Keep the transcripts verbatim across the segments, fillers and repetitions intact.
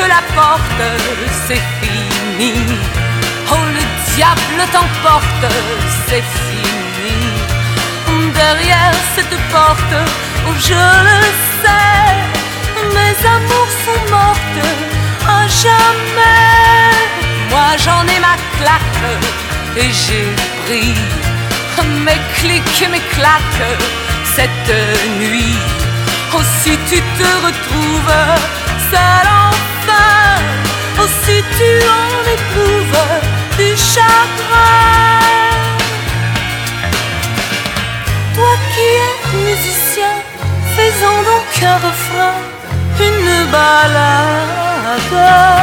la porte, c'est fini. Oh, le diable t'emporte, c'est fini. Derrière cette porte, oh, je le sais, mes amours sont mortes à jamais. Moi j'en ai ma claque et j'ai pris mes clics et mes claques cette nuit. Oh, si tu te retrouves seul enfin, oh, si tu en éprouves du chagrin. Toi qui es musicien, fais-en donc un refrain, une balade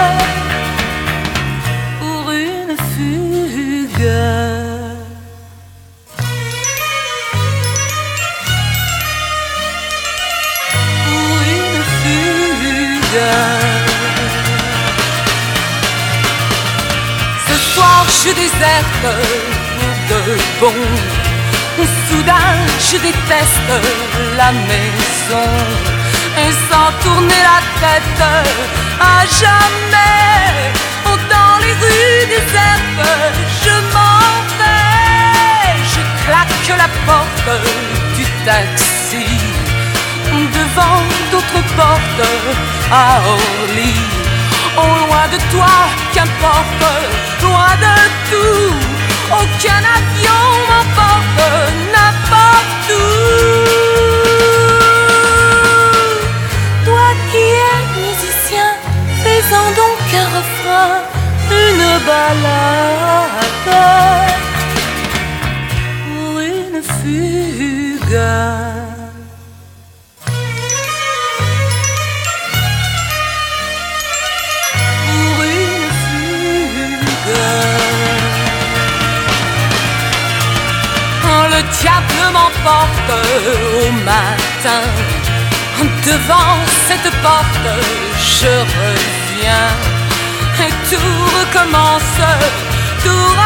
pour une fugue. Pour une fugue. Ce soir je déserte pour de bon. Soudain je déteste la maison, et sans tourner la tête à jamais, oh, dans les rues désertes je m'en vais. Je claque la porte du taxi, devant d'autres portes à Orly. Oh, loin de toi, qu'importe, loin de tout, aucun avion m'emporte n'importe où. Toi qui es musicien, fais-en donc un refrain, une balade pour une fugue. Le diable m'emporte au matin. Devant cette porte je reviens, et tout recommence, tout